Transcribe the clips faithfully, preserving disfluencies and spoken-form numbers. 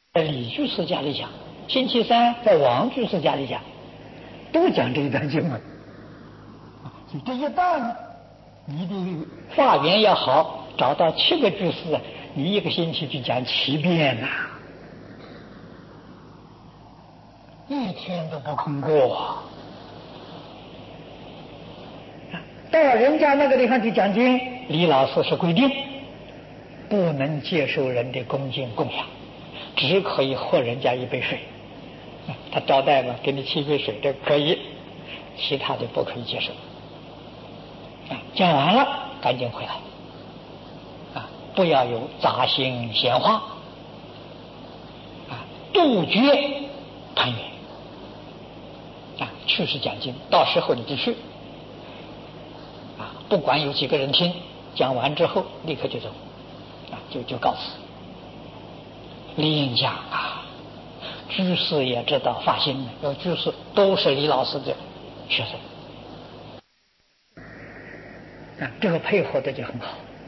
在李居士家里讲，星期三在王居士家里讲，都讲这一段经文。所以这一段，你的化缘要好，找到七个居士，你一个星期就讲七遍呐、啊，一天都不空过。到人家那个地方去讲经，李老师是规定不能接受人的恭敬供养，只可以喝人家一杯水。他招待嘛，给你沏杯水，这可以，其他的不可以接受。啊，讲完了赶紧回来，啊，不要有杂心闲话，啊，杜绝攀缘。啊，去是讲经，到时候你就去，啊，不管有几个人听，讲完之后立刻就走，啊，就就告辞。另讲啊，居士也知道发心的，有居士都是李老师的学生。啊，这个配合的就很好。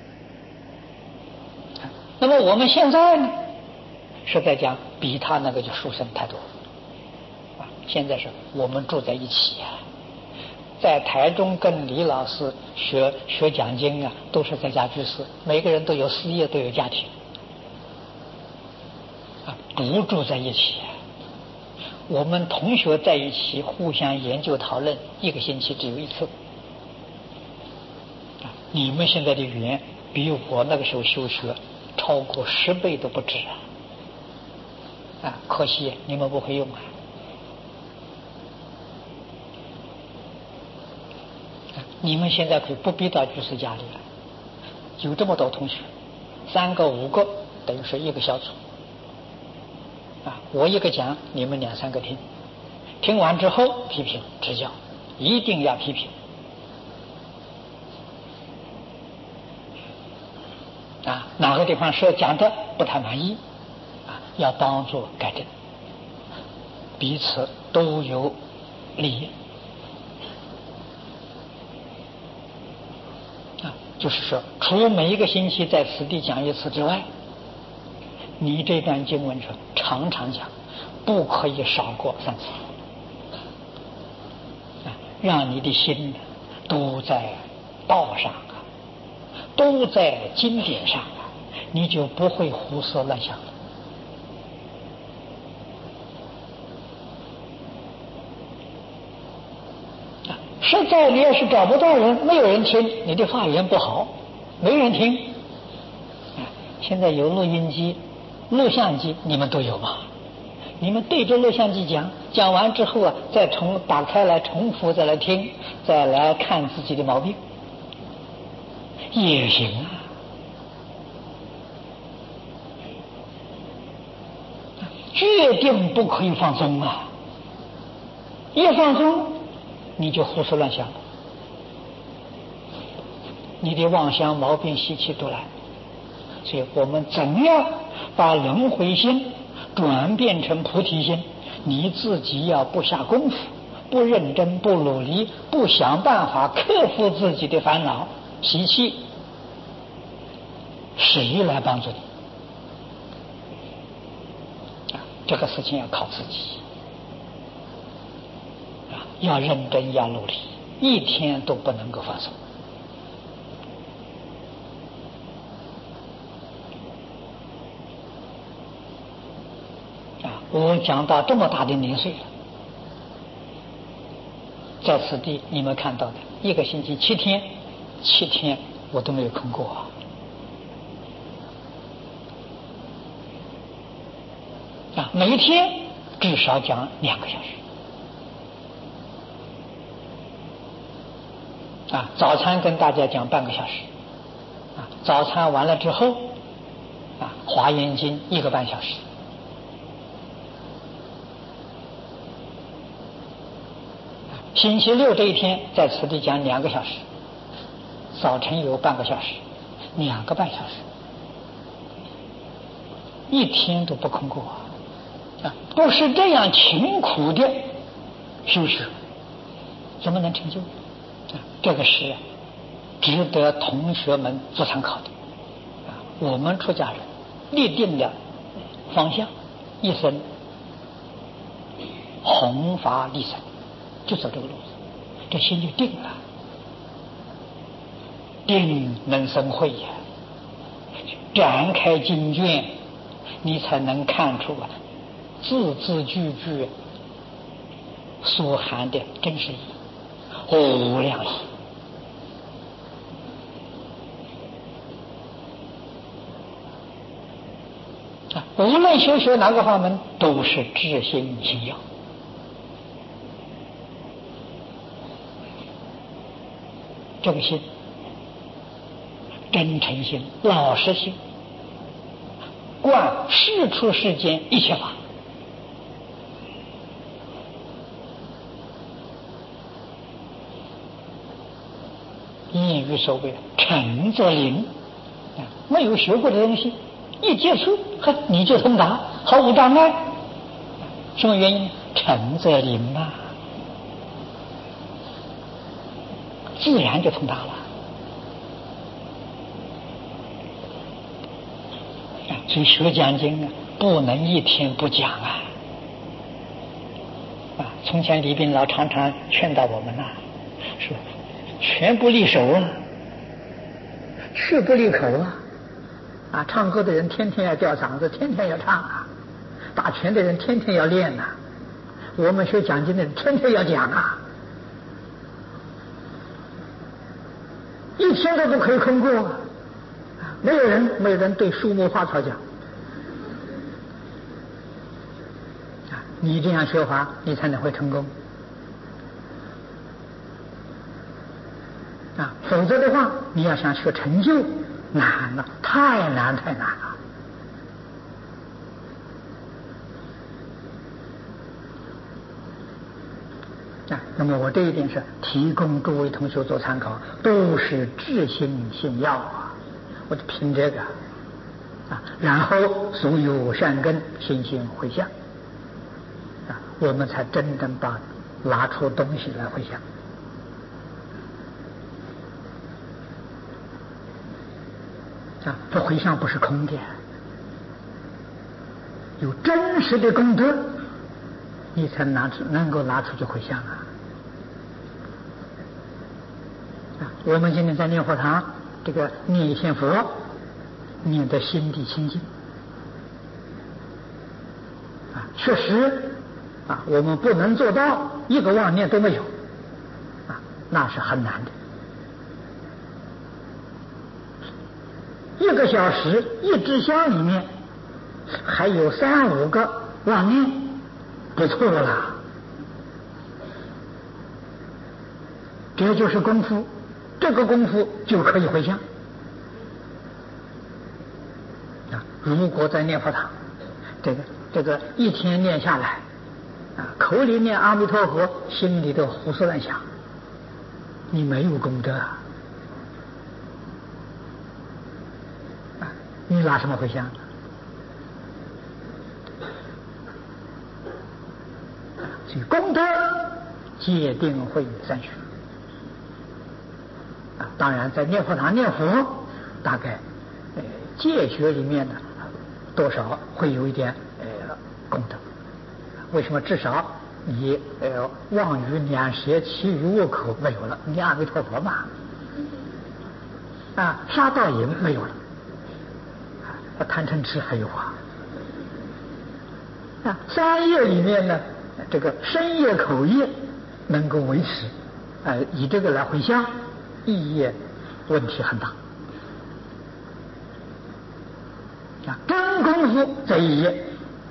那么我们现在呢，是在讲比他那个就殊胜太多。啊，现在是我们住在一起啊，在台中跟李老师学学讲经啊，都是在家居士，每个人都有事业，都有家庭，啊，不住在一起啊。我们同学在一起互相研究讨论，一个星期只有一次。你们现在的缘比我那个时候修学超过十倍都不止啊！啊，可惜你们不会用啊！你们现在可以不必到居士家里了，有这么多同学，三个五个等于是一个小组啊，我一个讲，你们两三个听，听完之后批评指教，一定要批评。啊，哪个地方说讲的不太满意，啊，要帮助改正，彼此都有利益。啊，就是说，除每一个星期在此地讲一次之外，你这段经文是常常讲，不可以少过三次。啊，让你的心都在道上。都在经典上，你就不会胡思乱想了。啊，实在你要是找不到人，没有人听，你的发言不好，没人听。啊，现在有录音机、录像机，你们都有吗？你们对着录像机讲，讲完之后啊，再重打开来重复再来听，再来看自己的毛病，也行啊。决定不可以放松啊！一放松，你就胡思乱想，你的妄想毛病习气都来。所以我们怎样把轮回心转变成菩提心？你自己要不下功夫，不认真，不努力，不想办法克服自己的烦恼习气，谁来帮助你？这个事情要靠自己啊，要认真，要努力，一天都不能够放松啊！我讲到这么大的年岁了，在此地你们看到的，一个星期七天，七天我都没有空过啊！啊，每一天至少讲两个小时。啊，早餐跟大家讲半个小时。啊，早餐完了之后，啊，华严经一个半小时。星期六这一天在此地讲两个小时，早晨有半个小时，两个半小时，一天都不空过啊！啊，不是这样勤苦的修学，怎么能成就？啊，这个是值得同学们做参考的。啊，我们出家人立定了方向， 一生弘法利生，就走这个路子，这心就定了。定能生慧呀，展开经卷，你才能看出啊，字字句句所含的真实意义、无量意。啊，无论修学哪个法门，都是至心信要。这个心。真诚心、老实心，观世出世间一切法，谚语所谓“诚则灵”，没有学过的东西，一接触，呵，你就通达，毫无障碍。什么原因？诚则灵啊，自然就通达了。所以学讲经啊，不能一天不讲啊！啊，从前李斌老常常劝导我们呐、啊，说拳不离手啊，血不离口啊！啊，唱歌的人天天要吊嗓子，天天要唱啊；打拳的人天天要练呐、啊。我们学讲经的人天天要讲啊，一天都不可以空过。没有人，没有人对树木花草讲啊！你这样学法，你才能会成功啊！否则的话，你要想学成就，难了，太难太难了啊！那么我这一点是提供诸位同学做参考，都是至心信要啊！我就凭这个啊，然后所有善根心心回向啊，我们才真正把拿出东西来回向啊。这回向不是空的，有真实的功德，你才拿出能够拿出去回向啊。啊，我们今天在念佛堂。这个念一天佛，念得心地清净啊，确实啊，我们不能做到一个妄念都没有啊，那是很难的。一个小时一支香里面还有三五个妄念，不错了，这就是功夫。这个功夫就可以回向啊！如果在念佛堂，这个这个一天念下来啊，口里念阿弥陀佛，心里头胡思乱想，你没有功德啊！啊，你拿什么回向？所以功德戒定慧三学。啊，当然，在念佛堂念佛，大概呃戒学里面呢，多少会有一点呃功德。为什么？至少你呃妄语两舌其余恶口没有了，念阿弥陀佛嘛。啊，杀盗淫没有了，啊，贪嗔痴还有啊。啊，三业里面呢，这个身业口业能够维持，呃，以这个来回向。意业问题很大啊，真功夫在意业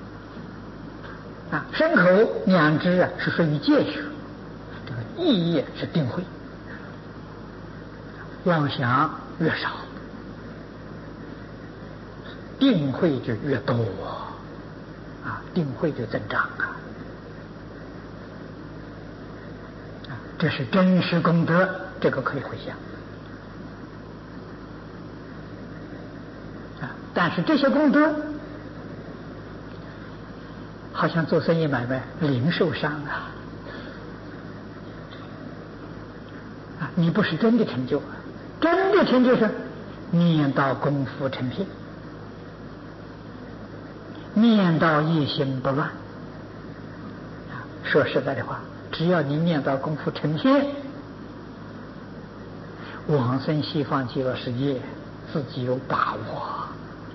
啊，身口两支啊是属于戒学，这个意业是定慧，妄想越少，定慧就越多啊，定慧就增长啊，啊，这是真实功德。这个可以回向啊，但是这些功德好像做生意买卖零售商啊，啊，你不是真的成就，真的成就是念到功夫成片， 念到一心不乱。说实在的话，只要你念到功夫成片，往生西方极乐世界自己有把握。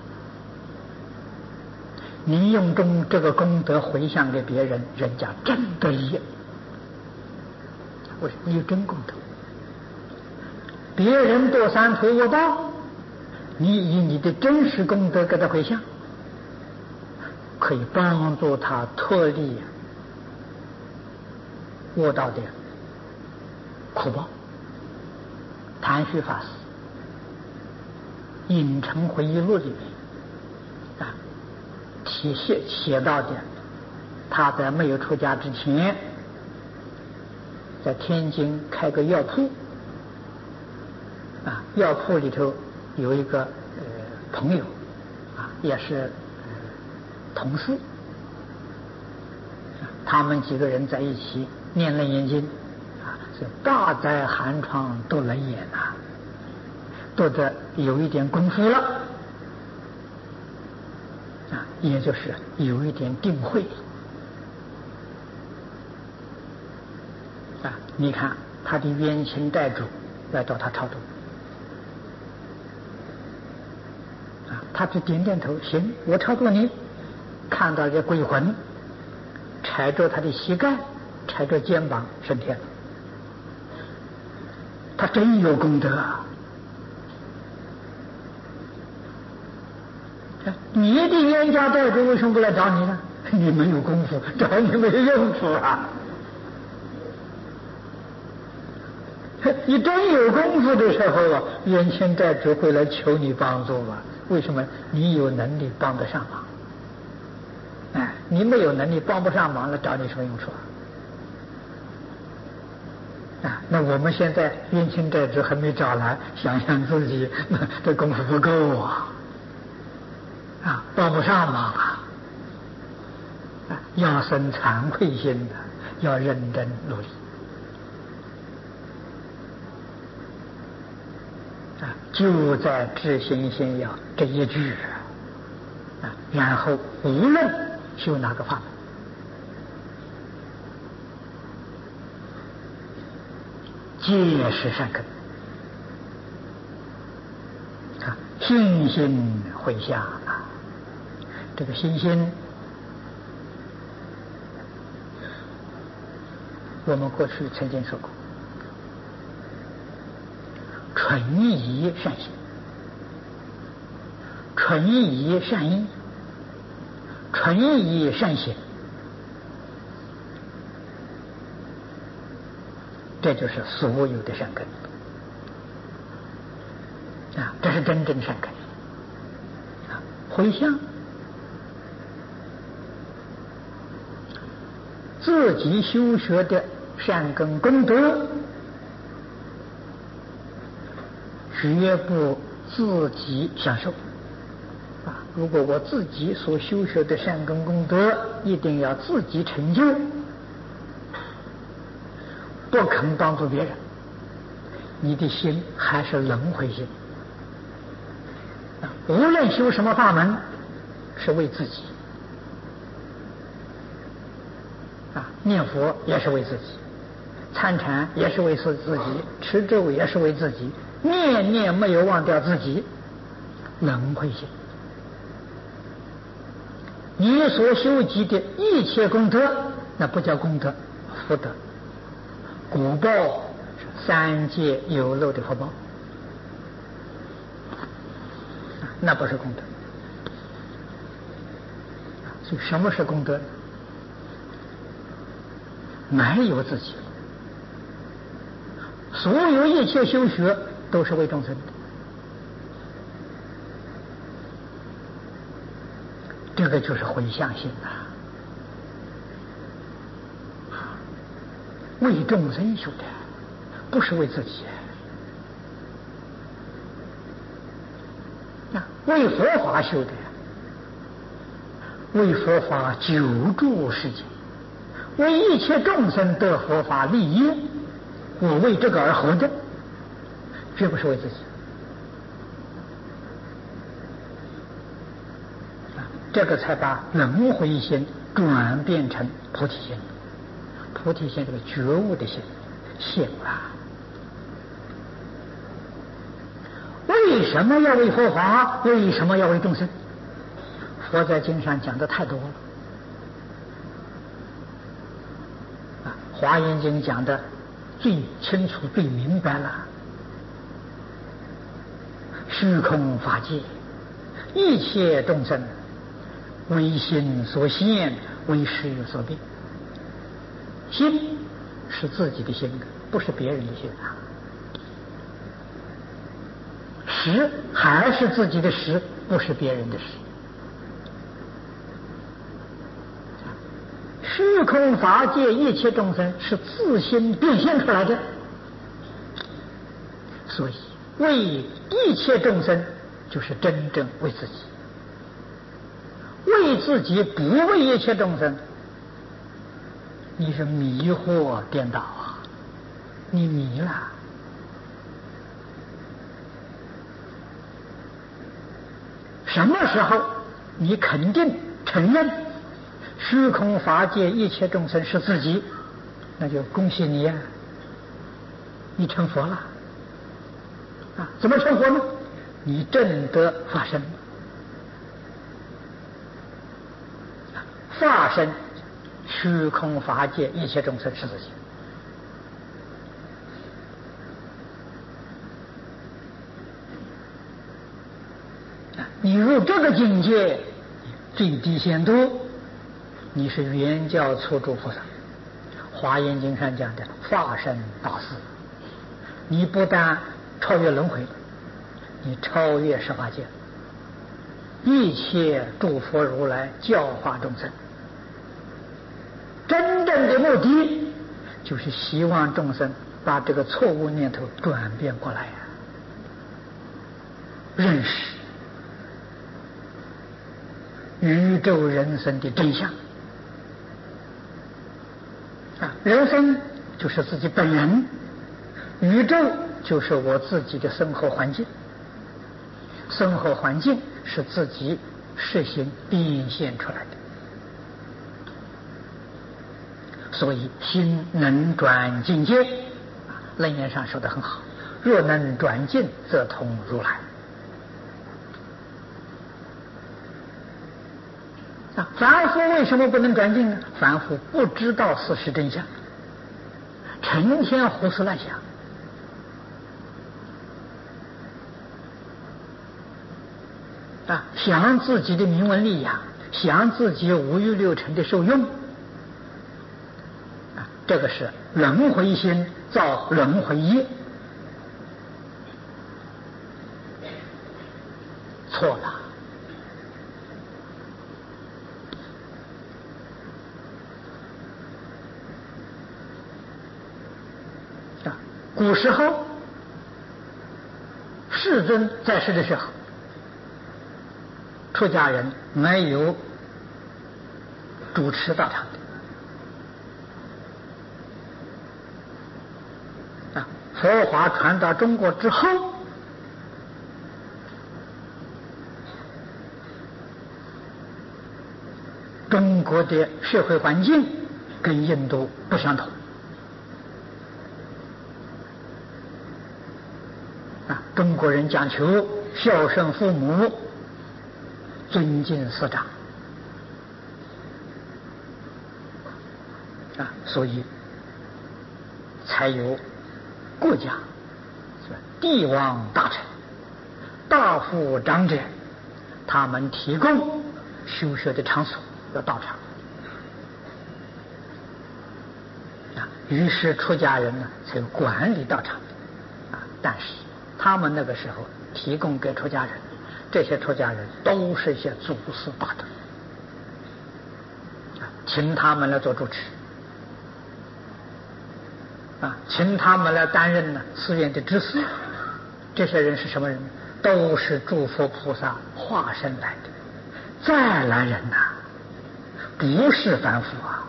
你用中这个功德回向给别人，人家真得利。为什么？你有真功德。别人堕三途恶道，你以你的真实功德给他回向，可以帮助他脱离恶道的苦报。谭旭法师《影城回忆录》里面啊，写写写到的，他在没有出家之前，在天津开个药铺啊，药铺里头有一个呃朋友啊，也是、呃、同事，啊，他们几个人在一起念楞严经啊，是大哉寒窗读楞严呐，读得有一点功夫了啊，也就是有一点定慧啊。你看他的冤亲债主来到他超度啊，他只点点头，行，我超度你。看到这鬼魂踩着他的膝盖，踩着肩膀升天了，他真有功德啊！你的冤家债主为什么不来找你呢？你没有功夫，找你没用处啊！你真有功夫的时候啊，冤亲债主会来求你帮助啊。为什么？你有能力帮得上忙。哎，你没有能力帮不上忙了，找你什么用处啊？啊，那我们现在冤亲债主还没找来，想想自己那这功夫不够啊，啊，帮不上忙啊，啊，要生惭愧心的，要认真努力啊，就在知行心要这一句啊，然后无论修哪个法门，皆是善根啊，信心回向啊。这个信心，我们过去曾经说过，纯宜善行，纯宜善因，纯宜善行，这就是所有的善根啊，这是真正善根啊。回向自己修学的善根功德，绝不自己享受啊！如果我自己所修学的善根功德一定要自己成就，不肯帮助别人，你的心还是轮回心啊！无论修什么法门，是为自己啊，念佛也是为自己，参禅也是为自己，持咒也是为自己，念念没有忘掉自己，轮回心。你所修集的一切功德，那不叫功德，福德，果报是三界有漏的福报，那不是功德。所以什么是功德？没有自己，所有一切修学都是为众生的，这个就是回向心呐、啊，为众生修的，不是为自己啊，为佛法修的，为佛法救助世界，为一切众生得佛法利益，我为这个而活着，绝不是为自己啊！ 这个才把轮回心转变成菩提心。菩提心这个觉悟的心醒了。为什么要为佛法？为什么要为众生？佛在经上讲的太多了啊，《华严经》讲的最清楚、最明白了。虚空法界，一切众生为心所现，为识所变。心是自己的心，不是别人的心啊。识还是自己的识，不是别人的识。虚空法界一切众生是自心变现出来的，所以为一切众生就是真正为自己。为自己不为一切众生，你是迷惑颠倒啊，你迷了。什么时候你肯定承认虚空法界一切众生是自己，那就恭喜你呀、啊，你成佛了啊！怎么成佛呢？你证得法身。法身虚空法界一切众生是自己。你入这个境界，最低限度你是圆教初住菩萨。华严经上讲的法身大士，你不但超越轮回，你超越十法界，一切诸佛如来教化众生，真正的目的就是希望众生把这个错误念头转变过来呀、啊，认识宇宙人生的真相啊！人生就是自己本人，宇宙就是我自己的生活环境，生活环境是自己实行变现出来的。所以心能转境界，楞严上说得很好，若能转境则通如来。啊，凡夫为什么不能转境呢？凡夫不知道事实真相，成天胡思乱想啊，想自己的名闻利养，想自己五欲六尘的受用啊，这个是轮回心造轮回业，错了。古时候世尊在世的时候，出家人没有主持道场的啊。佛法传到中国之后，中国的社会环境跟印度不相同。中国人讲求孝顺父母，尊敬师长啊，所以才有国家是吧？帝王大臣、大富长者，他们提供修学的场所，有道场啊。于是出家人呢才有管理道场啊，但是他们那个时候提供给出家人，这些出家人都是一些祖师大德，请他们来做主持啊，请他们来担任呢寺院的知识。这些人是什么人？都是诸佛菩萨化身来的，再来人呐、啊，不是凡夫啊。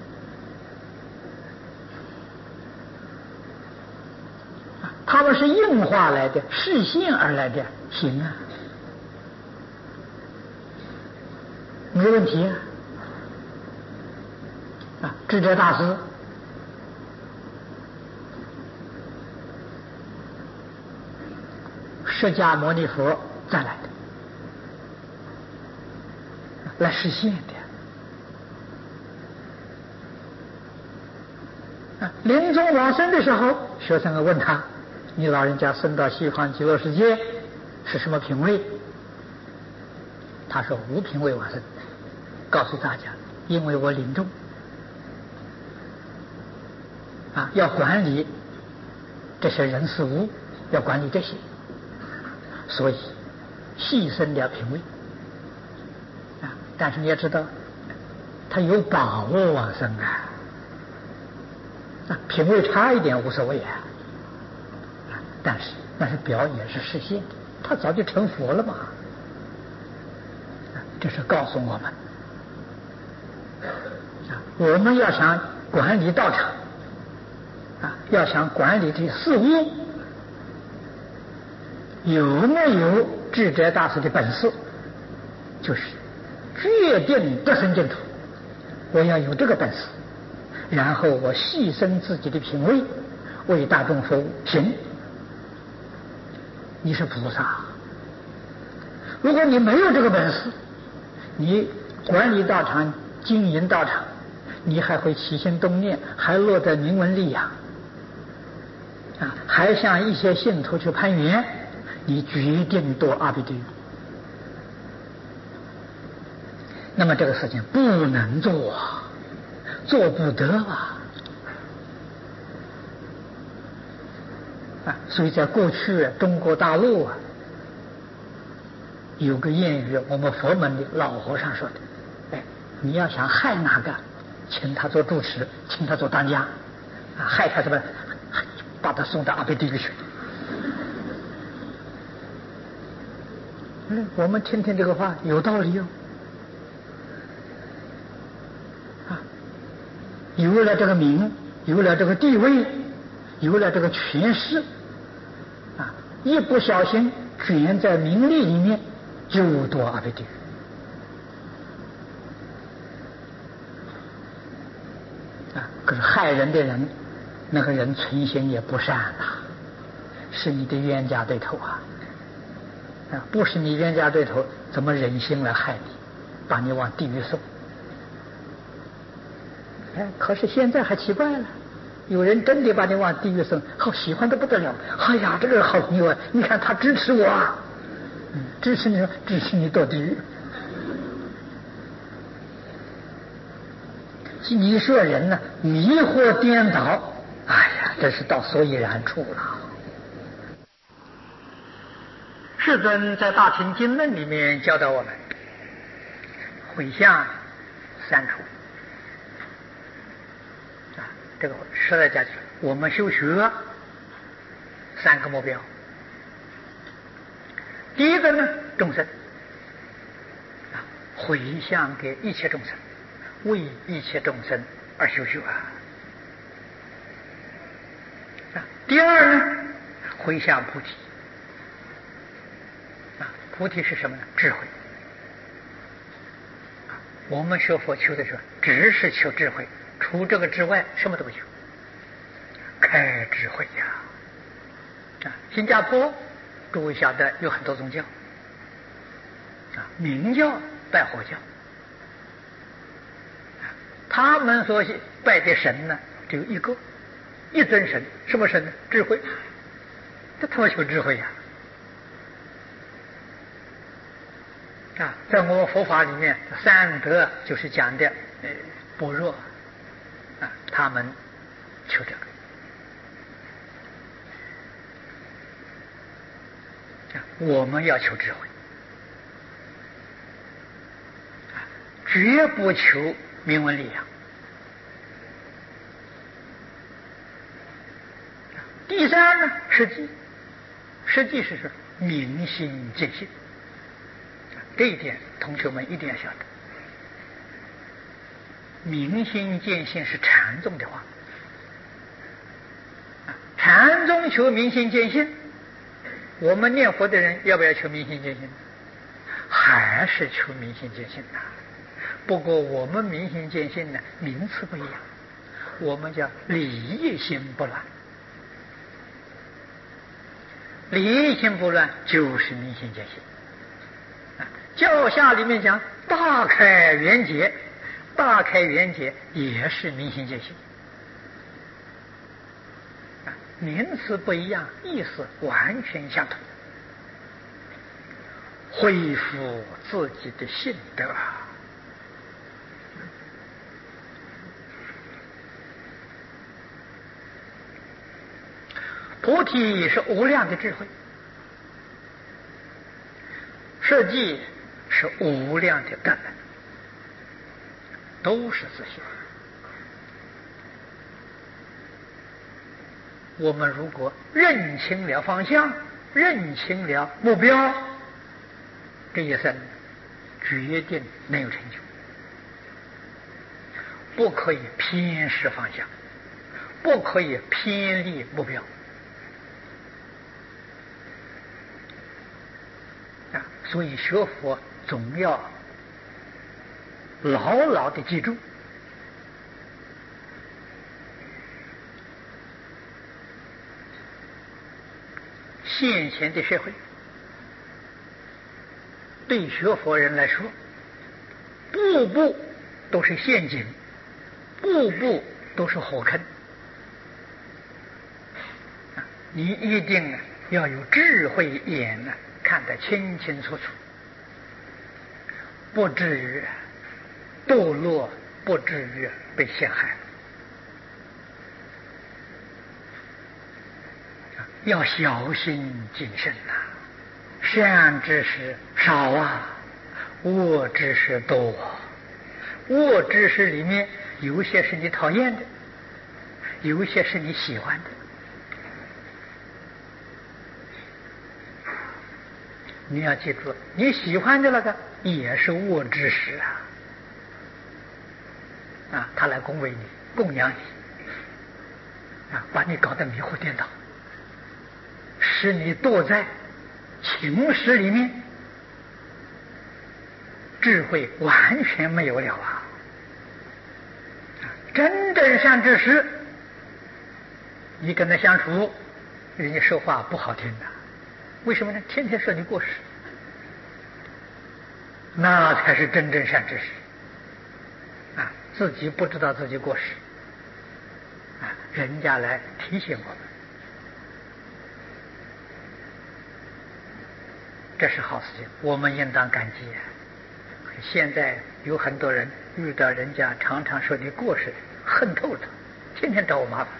他们是应化来的，示现而来的行啊没问题啊。啊，智者大师释迦牟尼佛再来的，来实现的。啊，临终往生的时候，学生们问他：“你老人家升到西方极乐世界是什么品位？”他说：“无品位往生。”告诉大家，因为我临终啊，要管理这些人事物，要管理这些，所以牺牲了品位啊。但是你要知道，他有把握往生啊，啊，品位差一点无所谓啊，啊，但是那是表演，是实现的，他早就成佛了嘛。啊，这是告诉我们，啊，我们要想管理道场。啊，要想管理这事物，有没有智者大师的本事，就是决定得生净土。我要有这个本事，然后我牺牲自己的品位，为大众服务，行。你是菩萨。如果你没有这个本事，你管理道场、经营道场，你还会起心动念，还落在名闻利养。啊，还向一些信徒去攀缘，你决定堕阿鼻地狱。那么这个事情不能做啊，做不得啊！啊，所以在过去中国大陆啊，有个谚语，我们佛门的老和尚说的：“哎，你要想害哪个，请他做住持，请他做当家，啊，害他什么？”把他送到阿鼻地狱去。嗯，我们听听这个话有道理哦。啊，有了这个名，有了这个地位，有了这个权势，啊，一不小心卷在名利里面，就堕阿鼻地狱。啊，可是害人的人。那个人存心也不善呐、啊，是你的冤家对头啊！啊，不是你冤家对头，怎么忍心来害你，把你往地狱送？哎，可是现在还奇怪了，有人真的把你往地狱送，好喜欢的不得了。哎呀，这个好朋友啊，你看他支持我啊，嗯，支持你，支持你堕地狱。你说人呢，迷惑颠倒。哎呀，这是到所以然处了。世尊在《大乘经论》里面教导我们，回向三处啊。这个实在讲，我们修学三个目标。第一个呢，众生啊，回向给一切众生，为一切众生而修学啊。第二呢，回向菩提啊，菩提是什么呢？智慧。我们学佛求的时候，只是求智慧，除这个之外什么都不求，开智慧呀！啊，新加坡诸位晓得有很多宗教啊，明教拜火教啊，他们所拜的神呢，只有一个。一尊神，什么神呢？智慧，这他妈求智慧呀！啊，在我们佛法里面，三德就是讲的呃般若啊，他们求这个啊，我们要求智慧啊，绝不求名闻利养。第三呢，实际，实际是说明心见性，这一点同学们一定要晓得。明心见性是禅宗的话，禅宗求明心见性，我们念佛的人要不要求明心见性？还是求明心见性的。 不过我们明心见性呢，名词不一样，我们叫理一心不乱。理一心不乱就是明心见性。啊，教下里面讲大开圆解，大开圆解也是明心见性。啊，名词不一样，意思完全相同。恢复自己的性德。菩提是无量的智慧，实际是无量的根本，都是自性。我们如果认清了方向，认清了目标，这一生决定能有成就，不可以偏失方向，不可以偏离目标。啊，所以学佛总要牢牢的记住，现前的社会对学佛人来说，步步都是陷阱，步步都是火坑。你一定要有智慧眼呢，看得清清楚楚，不至于堕落，不至于被陷害。要小心谨慎呐、啊，善知识少啊，恶知识多啊。恶知识里面有些是你讨厌的，有些是你喜欢的。你要记住，你喜欢的那个也是恶知识啊！啊，他来恭维你，供养你，啊，把你搞得迷惑颠倒，使你堕在情识里面，智慧完全没有了啊！真正善知识，你跟他相处，人家说话不好听的。为什么呢？天天说你过失，那才是真正善知识啊！自己不知道自己过失啊，人家来提醒我们，这是好事情，我们应当感激啊！现在有很多人遇到人家常常说你过失，恨透了，天天找我麻烦。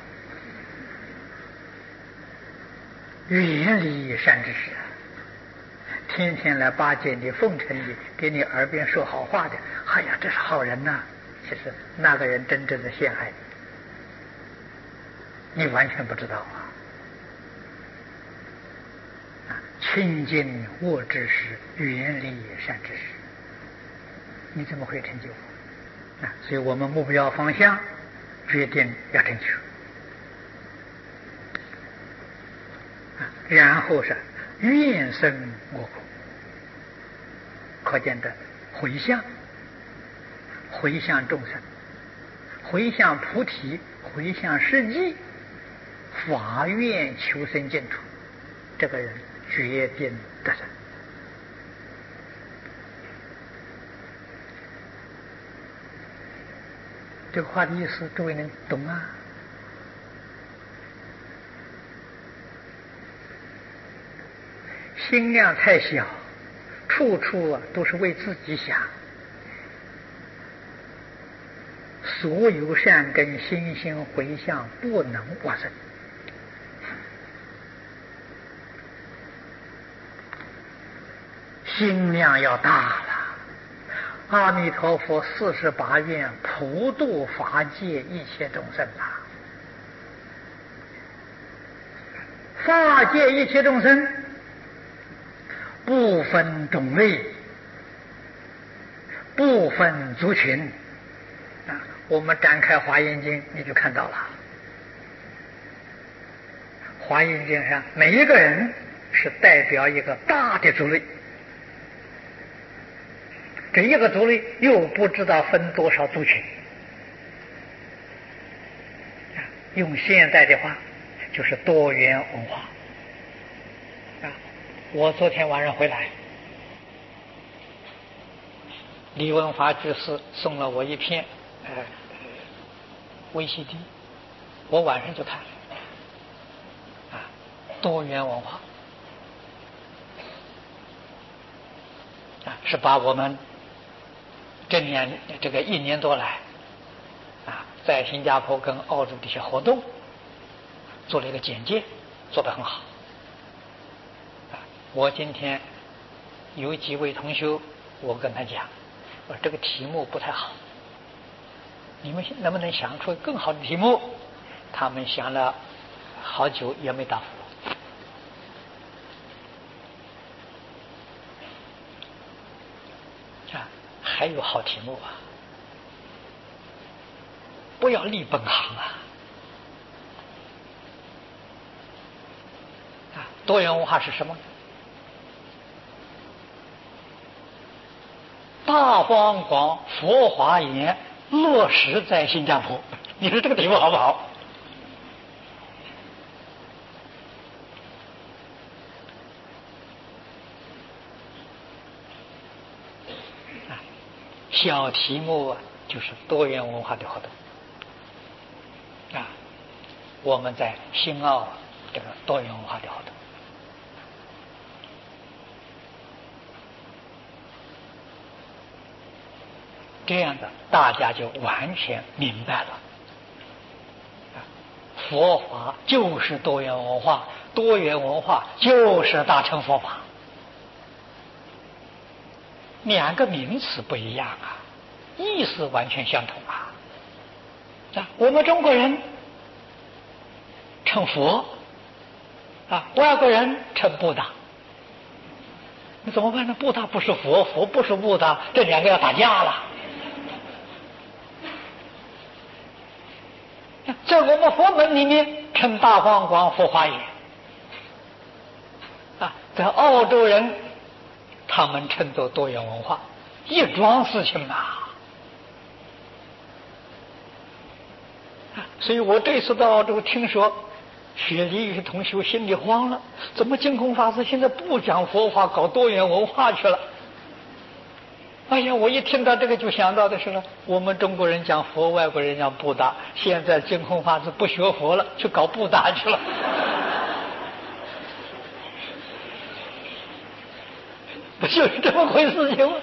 远离善知识，天天来巴结你、奉承你，给你耳边说好话的，哎呀，这是好人呐、啊！其实那个人真正的陷害你，你完全不知道啊！啊，亲近恶知识，远离善知识，你怎么会成就啊？所以我们目标方向决定要正确。然后是愿生我苦，可见的回向，回向众生，回向菩提，回向世际，发愿求生净土，这个人决定得生。这个话的意思，诸位能懂吗？心量太小，处处啊都是为自己想，所有善根心心回向不能往生。心量要大了，阿弥陀佛四十八愿普度法界一切众生啊！法界一切众生不分种类，不分族群啊！我们展开华严经，你就看到了。华严经上每一个人是代表一个大的族类， 这一个族类又不知道分多少族群。用现在的话，就是多元文化。啊，我昨天晚上回来，李文华居士送了我一篇呃微 C D， 我晚上就看啊，多元文化啊，是把我们这年这个一年多来啊，在新加坡跟澳洲的一些活动做了一个简介，做得很好。啊，我今天有几位同学，我跟他讲，我说这个题目不太好，你们能不能想出更好的题目？他们想了好久也没答复我。啊，还有好题目啊！不要立本行啊！啊，多元文化是什么？大方广佛华严落实在新加坡，你说这个题目好不好？啊，小题目啊，就是多元文化的活动。啊，我们在新澳这个多元文化的活动，这样的大家就完全明白了。佛法就是多元文化，多元文化就是大乘佛法，两个名词不一样啊，意思完全相同啊。啊，我们中国人称佛啊，外国人称布达，那怎么办呢？布达不是佛，佛不是布达，这两个要打架了。在我们佛门里面称大方广佛华严啊，在澳洲人他们称作多元文化，一桩事情啊。所以我这次到澳洲，听说雪梨有些同学心里慌了，怎么净空法师现在不讲佛法，搞多元文化去了？哎呀，我一听到这个就想到的是了，我们中国人讲佛，外国人讲布达，现在净空法师不学佛了，去搞布达去了。不就是这么回事情吗？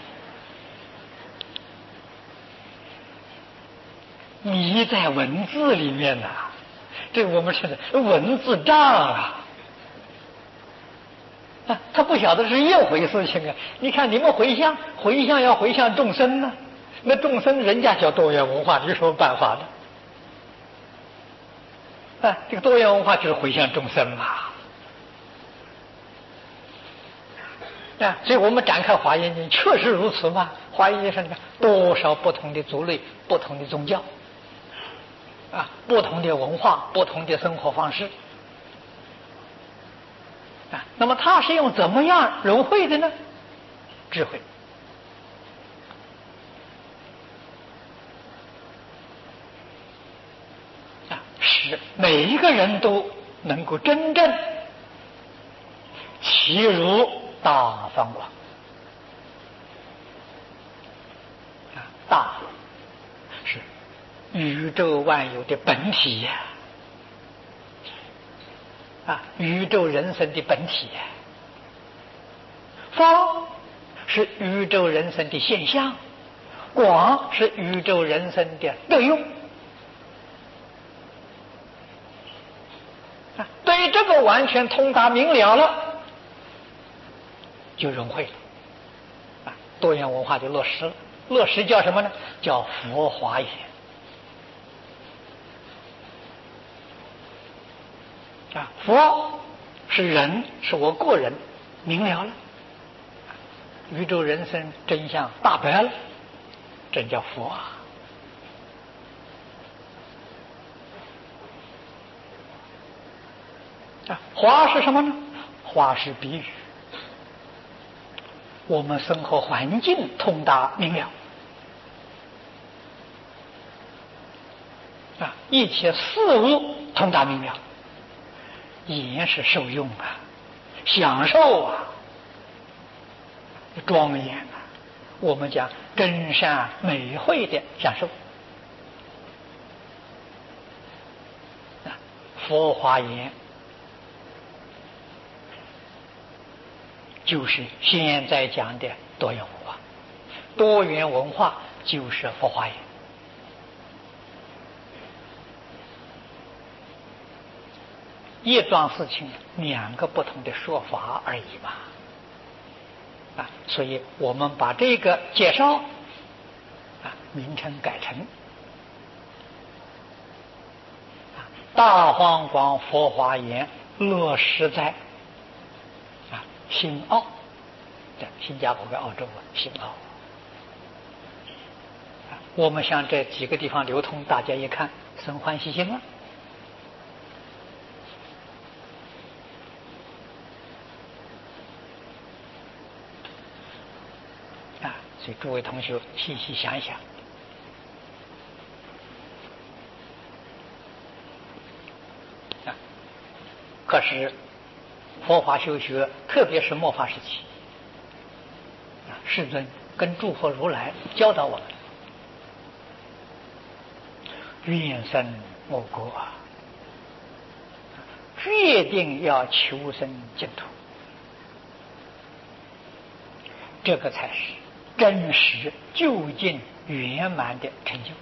迷在文字里面呐、啊，这我们说的文字障啊。啊，他不晓得是一回事情啊！你看你们回向，回向要回向众生呢，那众生人家叫多元文化，有什么办法呢？啊，这个多元文化就是回向众生嘛。啊，所以我们展开华严经，确实如此嘛。华严经上你看多少不同的族类、不同的宗教，啊，不同的文化、不同的生活方式。啊，那么它是用怎么样融汇的呢？智慧啊，使每一个人都能够真正其如大方广啊，大是宇宙万有的本体呀、啊，啊，宇宙人生的本体呀、啊。方是宇宙人生的现象，广是宇宙人生的德用。啊，对于这个完全通达明了了，就融汇了，啊，多元文化就落实了。落实叫什么呢？叫佛华严。啊，佛是人，是我个人明了了。宇宙人生真相大白了，这叫佛啊！啊，华是什么呢？华是比喻， 我们生活环境通达明了啊，一切事物通达明了，眼是受用啊，享受啊，庄严啊，我们讲真善美慧的享受啊，佛华严就是现在讲的多元文化，多元文化就是佛华严。一桩事情两个不同的说法而已嘛，啊，所以我们把这个介绍啊名称改成啊大方广佛华严落实在啊新澳，在新加坡跟澳洲啊新澳啊，我们向这几个地方流通，大家一看生欢喜心了。所以诸位同学细细想一想啊，可是佛法修学，特别是末法时期啊，世尊跟诸佛如来教导我们，愿生我国啊，决定要求生净土，这个才是真实究竟圆满的成就。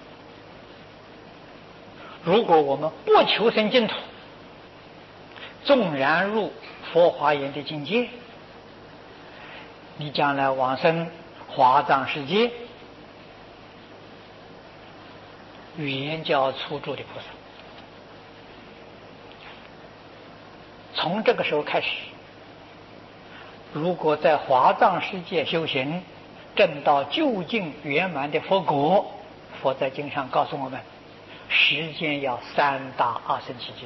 如果我们不求生净土，纵然入佛华严的境界，你将来往生华藏世界，圆教初住的菩萨，从这个时候开始，如果在华藏世界修行，证到究竟圆满的佛果，佛在经上告诉我们，时间要三大阿僧祇劫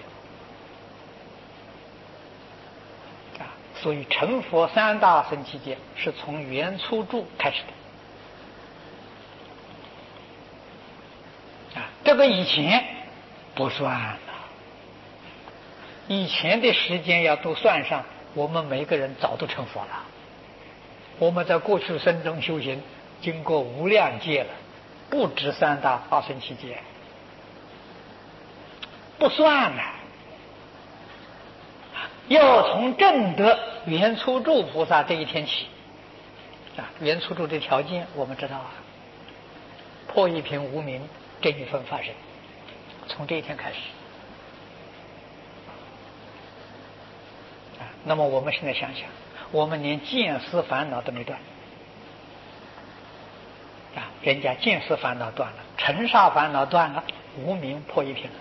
啊，所以成佛三大阿僧祇劫是从圆初住开始的啊，这个以前不算了，以前的时间要都算上，我们每个人早都成佛了。我们在过去生中修行，经过无量劫了，不止三大阿僧祇劫，不算了。要从证得圆初住菩萨这一天起啊，圆初住的条件我们知道啊，破一品无明，真一分发生，从这一天开始啊。那么我们现在想想，我们连见思烦恼都没断啊，人家见思烦恼断了，尘沙烦恼断了，无明破一品了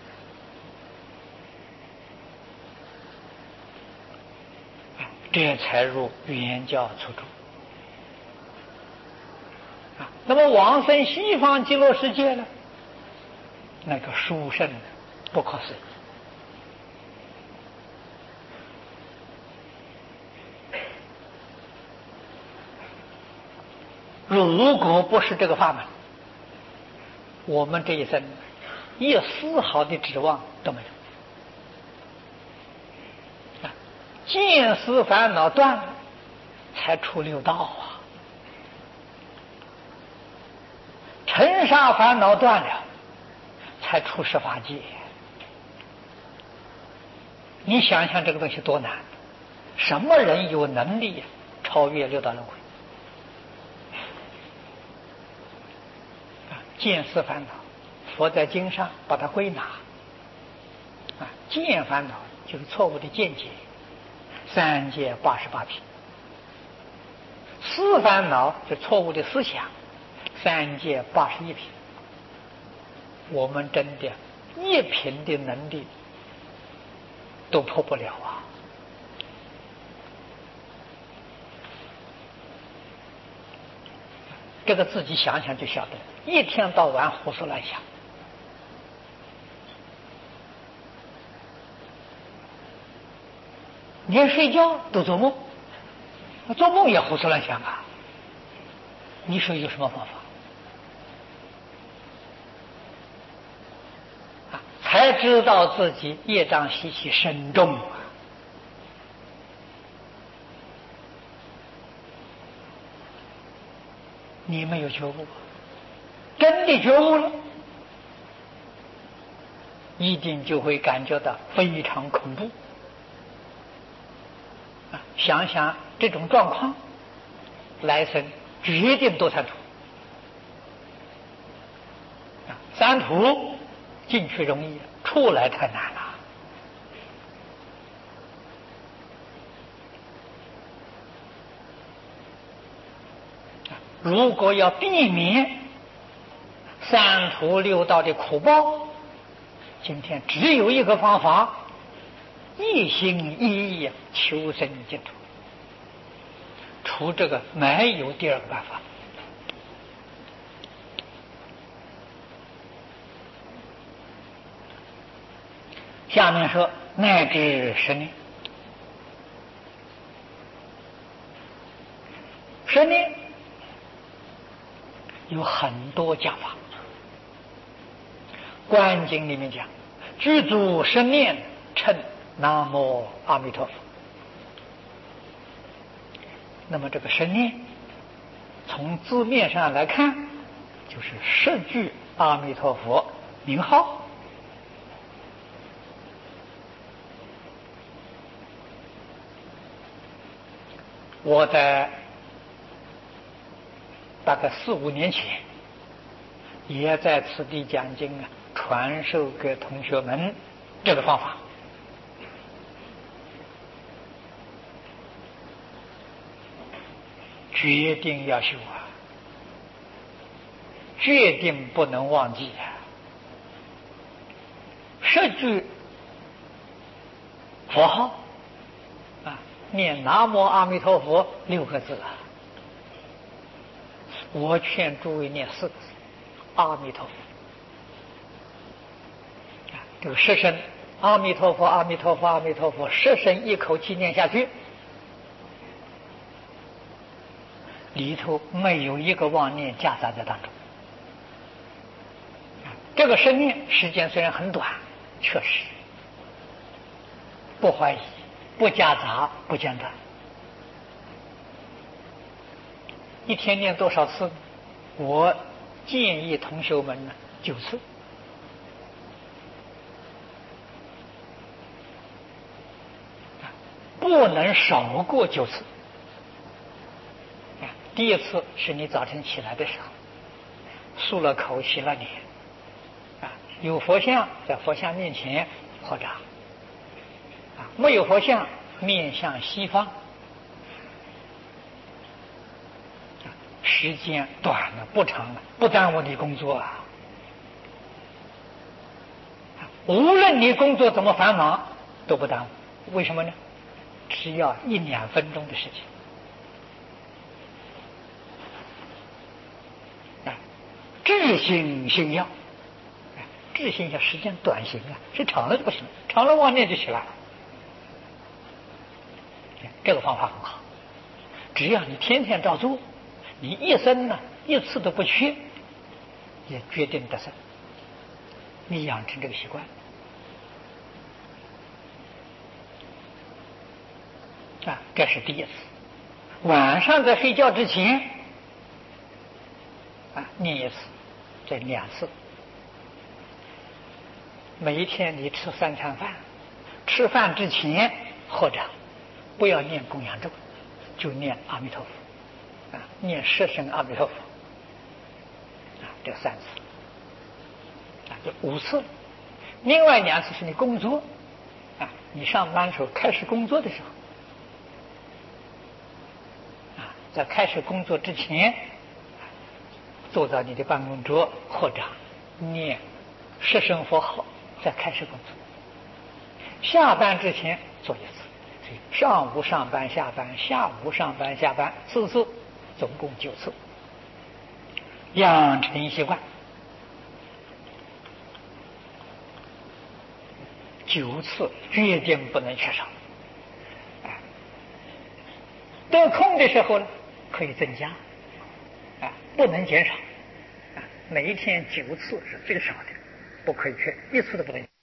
啊，这才入圆教初住啊。那么往生西方极乐世界呢，那个殊胜不可思议。如果不是这个法门，我们这一生一丝毫的指望都没有啊！见思烦恼断了，才出六道啊；尘沙烦恼断了，才出十法界。你想想这个东西多难！什么人有能力超越六道轮回？见思烦恼，佛在经上把它归纳啊，见烦恼就是错误的见解，三界八十八品；思烦恼是错误的思想，三界八十一品。我们真的一品的能力都破不了啊！这个自己想想就晓得，一天到晚胡思乱想，连睡觉都做梦做梦也胡思乱想啊！你说有什么方法？啊，才知道自己业障习气深重啊！你没有觉悟，真的觉悟了，一定就会感觉到非常恐怖。啊，想想这种状况，来生决定堕三途。啊，三途进去容易，出来太难了。如果要避免三途六道的苦报，今天只有一个方法，一心一意求生净土，除这个没有第二个办法。下面说乃至十年，十年有很多讲法，观经里面讲，具足十念称南无阿弥陀佛。那么这个十念，从字面上来看，就是十句阿弥陀佛名号。我在大概四五年前，也在此地讲经啊，传授给同学们这个方法。决定要修啊，决定不能忘记啊！十句佛号啊，念南无阿弥陀佛六个字啊。我劝诸位念四个字：阿弥陀佛。啊，这个十声阿弥陀佛，阿弥陀佛，阿弥陀佛，十声一口气念下去，里头没有一个妄念夹杂在当中。这个十念时间虽然很短，确实不怀疑，不夹杂，不间断。一天念多少次？我建议同学们呢，九次。不能少过九次。第一次是你早晨起来的时候，漱了口，洗了脸，啊，有佛像在佛像面前合掌，啊，没有佛像面向西方，时间短了，不长了，不耽误你工作啊。无论你工作怎么繁忙，都不耽误。为什么呢？只要一两分钟的事情。智行性要，智行要时间短行啊，是长了就不行，长了妄念就起来了。这个方法很好，只要你天天照做，你一生呢一次都不缺，也决定得胜。你养成这个习惯啊，这是第一次。晚上在睡觉之前啊，念一次，这两次。每一天你吃三餐饭，吃饭之前或者不要念供养咒，就念阿弥陀佛啊，念十声阿弥陀佛啊，这三次啊，就五次。另外两次是你工作啊，你上班的时候开始工作的时候啊，在开始工作之前，坐到你的办公桌或者念十声佛号，再开始工作。下班之前做一次，所以上午上班下班，下午上班下班，四次，总共九次，养成习惯。九次决定不能缺少。 得空的时候呢，可以增加，啊，不能减少，啊，每一天九次是最少的，不可以缺，一次都不能。